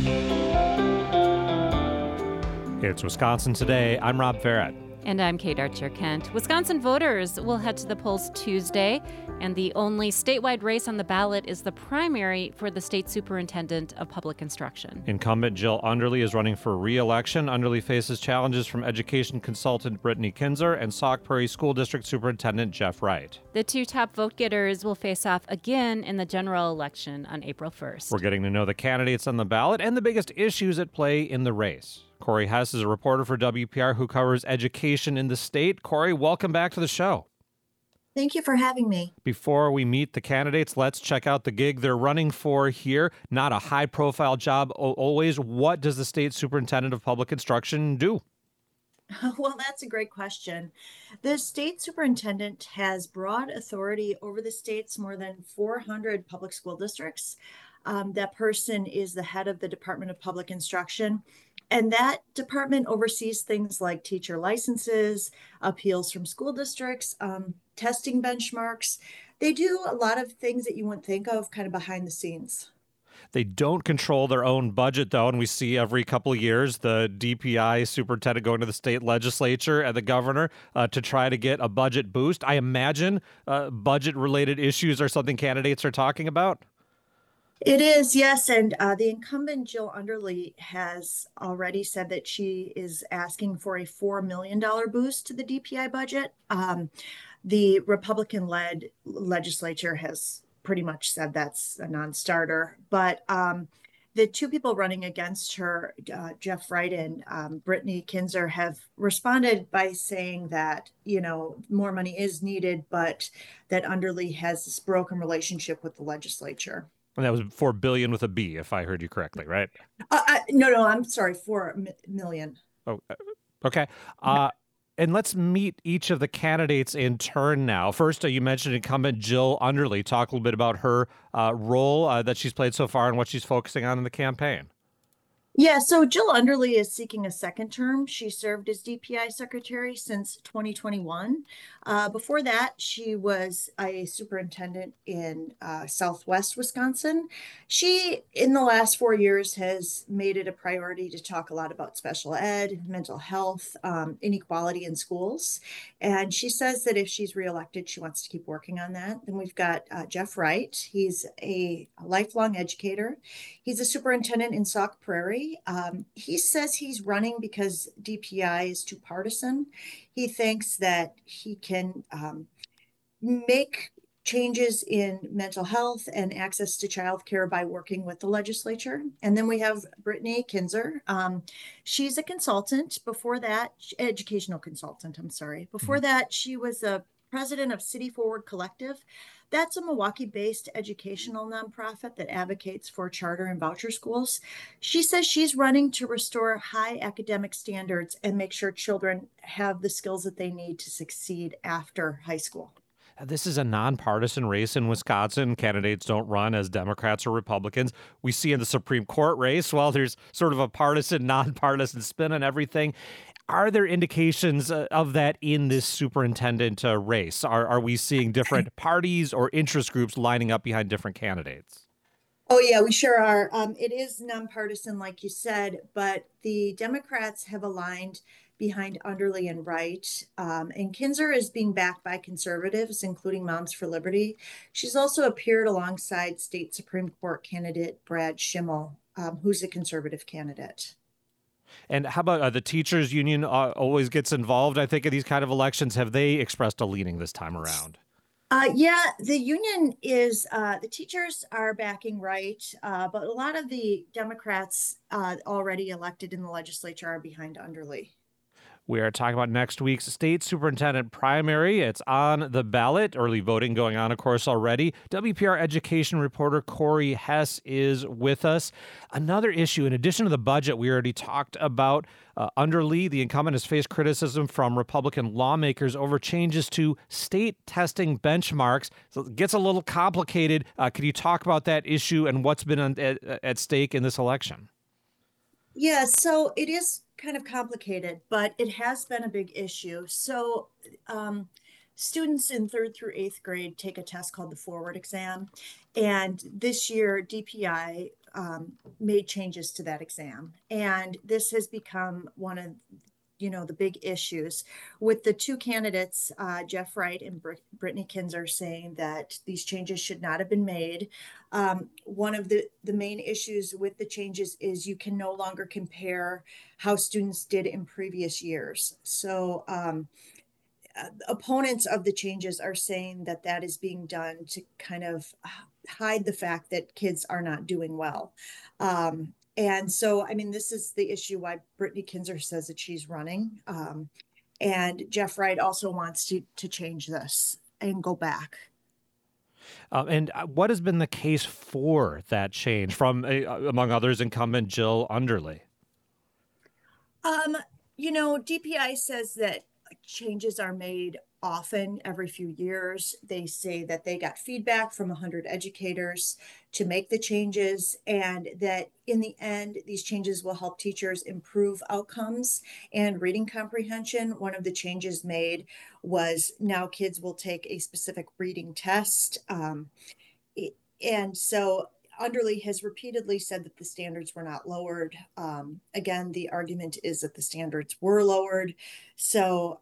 It's Wisconsin Today. I'm Rob Farrett. And I'm Kate Archer-Kent. Wisconsin voters will head to the polls Tuesday, and the only statewide race on the ballot is the primary for the state superintendent of public instruction. Incumbent Jill Underly is running for re-election. Underly faces challenges from education consultant Brittany Kinzer and Sauk Prairie School District Superintendent Jeff Wright. The two top vote-getters will face off again in the general election on April 1st. We're getting to know the candidates on the ballot and the biggest issues at play in the race. Corey Hess is a reporter for WPR who covers education in the state. Corey, welcome back to the show. Thank you for having me. Before we meet the candidates, let's check out the gig they're running for here. Not a high-profile job always. What does the state superintendent of public instruction do? Well, that's a great question. The state superintendent has broad authority over the state's more than 400 public school districts. That person is the head of the Department of Public Instruction. And that department oversees things like teacher licenses, appeals from school districts, testing benchmarks. They do a lot of things that you wouldn't think of kind of behind the scenes. They don't control their own budget, though, and we see every couple of years the DPI superintendent going to the state legislature and the governor to try to get a budget boost. I imagine budget-related issues are something candidates are talking about. It is, yes. And the incumbent Jill Underly has already said that she is asking for a $4 million boost to the DPI budget. The Republican-led legislature has pretty much said that's a non-starter. But the two people running against her, Jeff Wright and Brittany Kinzer, have responded by saying that, more money is needed, but that Underly has this broken relationship with the legislature. And that was $4 billion with a B, if I heard you correctly, right? No, I'm sorry, $4 million. Oh, okay. And let's meet each of the candidates in turn now. First, you mentioned incumbent Jill Underly. Talk a little bit about her role that she's played so far and what she's focusing on in the campaign. Yeah, so Jill Underly is seeking a second term. She served as DPI secretary since 2021. Before that, she was a superintendent in Southwest Wisconsin. She, in the last 4 years, has made it a priority to talk a lot about special ed, mental health, inequality in schools. And she says that if she's reelected, she wants to keep working on that. Then we've got Jeff Wright. He's a lifelong educator. He's a superintendent in Sauk Prairie. He says he's running because DPI is too partisan. He thinks that he can make changes in mental health and access to childcare by working with the legislature. And then we have Brittany Kinzer. She's a consultant. Before that, educational consultant, I'm sorry. Before that, she was a president of City Forward Collective. That's a Milwaukee-based educational nonprofit that advocates for charter and voucher schools. She says she's running to restore high academic standards and make sure children have the skills that they need to succeed after high school. This is a nonpartisan race in Wisconsin. Candidates don't run as Democrats or Republicans. We see in the Supreme Court race, well, there's sort of a partisan, nonpartisan spin on everything. Are there indications of that in this superintendent race? Are we seeing different parties or interest groups lining up behind different candidates? Oh, yeah, we sure are. It is nonpartisan, like you said, but the Democrats have aligned behind Underly and Wright. And Kinzer is being backed by conservatives, including Moms for Liberty. She's also appeared alongside state Supreme Court candidate Brad Schimmel, who's a conservative candidate. And how about the teachers union always gets involved, I think, in these kind of elections. Have they expressed a leaning this time around? Yeah, the union is, the teachers are backing Wright, but a lot of the Democrats already elected in the legislature are behind Underly. We are talking about next week's state superintendent primary. It's on the ballot. Early voting going on, of course, already. WPR education reporter Corey Hess is with us. Another issue, in addition to the budget we already talked about, Underly, the incumbent, has faced criticism from Republican lawmakers over changes to state testing benchmarks. So it gets a little complicated. Could you talk about that issue and what's been at stake in this election? Yeah, so it is kind of complicated, but it has been a big issue. So students in 3rd through 8th grade take a test called the Forward exam. And this year, DPI made changes to that exam. And this has become one of the big issues with the two candidates, Jeff Wright and Brittany Kinzer, saying that these changes should not have been made. One of the main issues with the changes is you can no longer compare how students did in previous years. So opponents of the changes are saying that that is being done to kind of hide the fact that kids are not doing well. And so, I mean, this is the issue why Brittany Kinzer says that she's running. And Jeff Wright also wants to change this and go back. And what has been the case for that change from, among others, incumbent Jill Underly? DPI says that changes are made often every few years. They say that they got feedback from 100 educators to make the changes, and that in the end, these changes will help teachers improve outcomes and reading comprehension. One of the changes made was now kids will take a specific reading test. And so Underly has repeatedly said that the standards were not lowered. Again, the argument is that the standards were lowered. So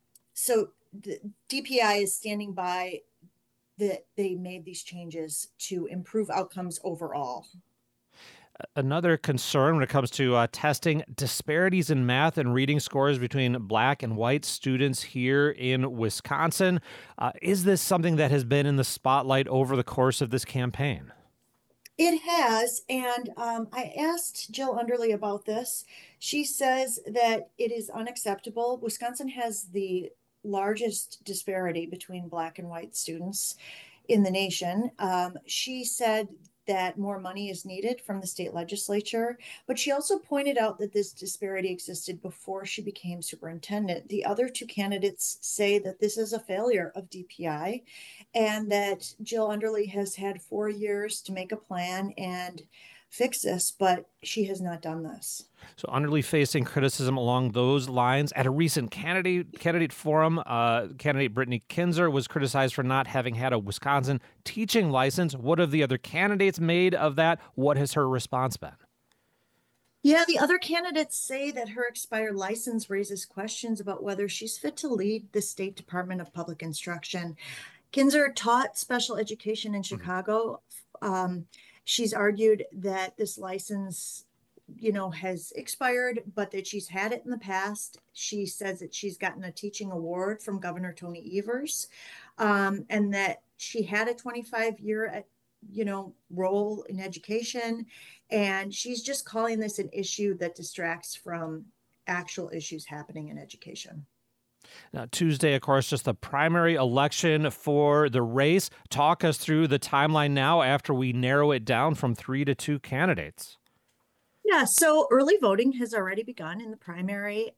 the DPI is standing by that they made these changes to improve outcomes overall. Another concern when it comes to testing, disparities in math and reading scores between Black and white students here in Wisconsin. Is this something that has been in the spotlight over the course of this campaign? It has, and I asked Jill Underly about this. She says that it is unacceptable. Wisconsin has the largest disparity between Black and white students in the nation. She said that more money is needed from the state legislature, but she also pointed out that this disparity existed before she became superintendent. The other two candidates say that this is a failure of DPI and that Jill Underly has had 4 years to make a plan and fix this, but she has not done this. So Underly facing criticism along those lines. At a recent candidate forum, candidate Brittany Kinzer was criticized for not having had a Wisconsin teaching license. What have the other candidates made of that? What has her response been? Yeah, the other candidates say that her expired license raises questions about whether she's fit to lead the State Department of Public Instruction. Kinzer taught special education in Chicago. She's argued that this license, has expired, but that she's had it in the past. She says that she's gotten a teaching award from Governor Tony Evers, and that she had a 25-year, role in education. And she's just calling this an issue that distracts from actual issues happening in education. Now, Tuesday, of course, just the primary election for the race. Talk us through the timeline now after we narrow it down from 3 to 2 candidates. Yeah, so early voting has already begun in the primary.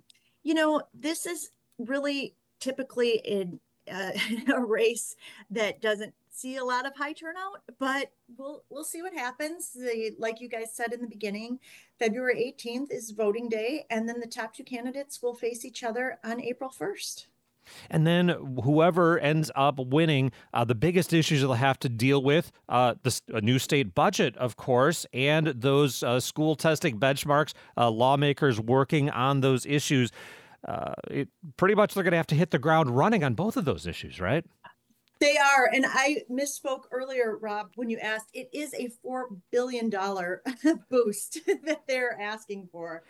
This is really typically in a race that doesn't see a lot of high turnout, but we'll see what happens. Like you guys said in the beginning, February 18th is voting day, and then the top two candidates will face each other on April 1st. And then whoever ends up winning, the biggest issues they'll have to deal with, a new state budget, of course, and those school testing benchmarks, lawmakers working on those issues. Pretty much they're going to have to hit the ground running on both of those issues, right? They are. And I misspoke earlier, Rob, when you asked, it is a $4 billion boost that they're asking for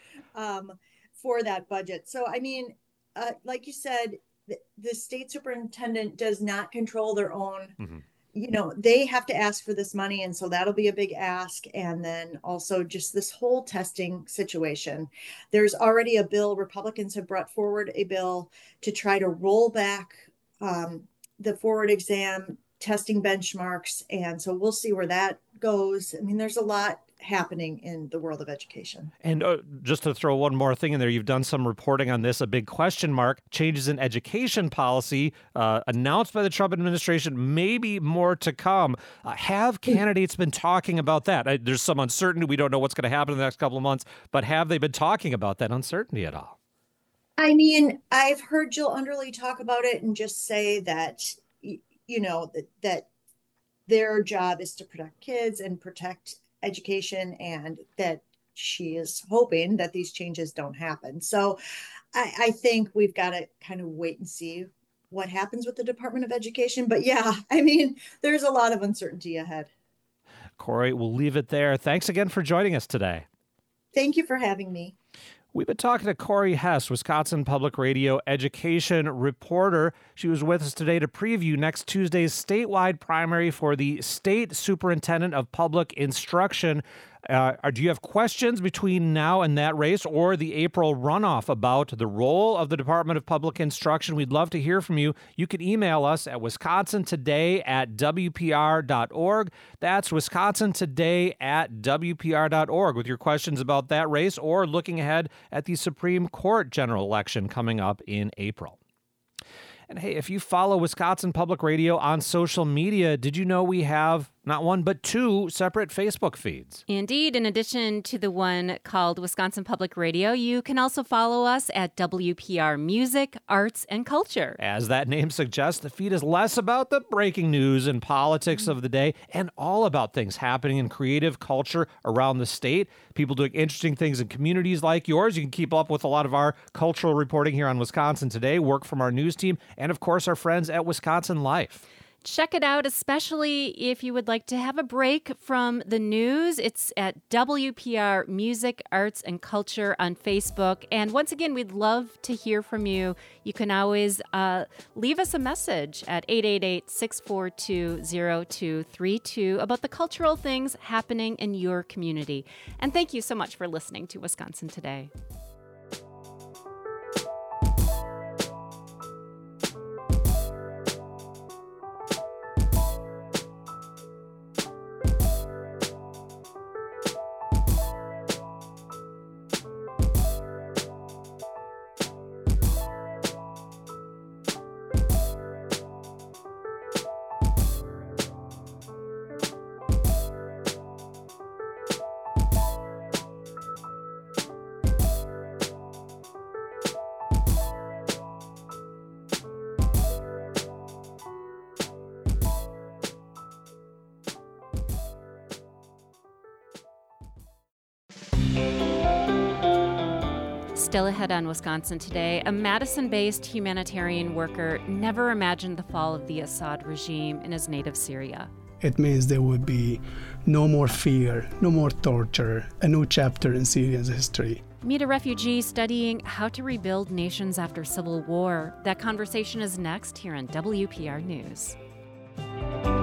that budget. So, I mean, like you said, the state superintendent does not control their own, they have to ask for this money. And so that'll be a big ask. And then also just this whole testing situation. There's already a bill. Republicans have brought forward a bill to try to roll back the forward exam testing benchmarks. And so we'll see where that goes. I mean, there's a lot happening in the world of education. And just to throw one more thing in there, you've done some reporting on this, a big question mark, changes in education policy announced by the Trump administration, maybe more to come. Have candidates been talking about that? There's some uncertainty. We don't know what's going to happen in the next couple of months, but have they been talking about that uncertainty at all? I mean, I've heard Jill Underly talk about it and just say that, that their job is to protect kids and protect education, and that she is hoping that these changes don't happen. So I think we've got to kind of wait and see what happens with the Department of Education. But yeah, I mean, there's a lot of uncertainty ahead. Corey, we'll leave it there. Thanks again for joining us today. Thank you for having me. We've been talking to Corey Hess, Wisconsin Public Radio education reporter. She was with us today to preview next Tuesday's statewide primary for the State Superintendent of Public Instruction. Do you have questions between now and that race or the April runoff about the role of the Department of Public Instruction? We'd love to hear from you. You can email us at wisconsintoday@wpr.org. That's wisconsintoday@wpr.org with your questions about that race or looking ahead at the Supreme Court general election coming up in April. And hey, if you follow Wisconsin Public Radio on social media, did you know we have not one, but two separate Facebook feeds? Indeed. In addition to the one called Wisconsin Public Radio, you can also follow us at WPR Music, Arts, and Culture. As that name suggests, the feed is less about the breaking news and politics of the day and all about things happening in creative culture around the state. People doing interesting things in communities like yours. You can keep up with a lot of our cultural reporting here on Wisconsin Today, work from our news team, and of course, our friends at Wisconsin Life. Check it out, especially if you would like to have a break from the news. It's at WPR Music, Arts, and Culture on Facebook. And once again, we'd love to hear from you. You can always leave us a message at 888-642-0232 about the cultural things happening in your community. And thank you so much for listening to Wisconsin Today. Still ahead on Wisconsin Today, a Madison-based humanitarian worker never imagined the fall of the Assad regime in his native Syria. It means there would be no more fear, no more torture, a new chapter in Syria's history. Meet a refugee studying how to rebuild nations after civil war. That conversation is next here on WPR News.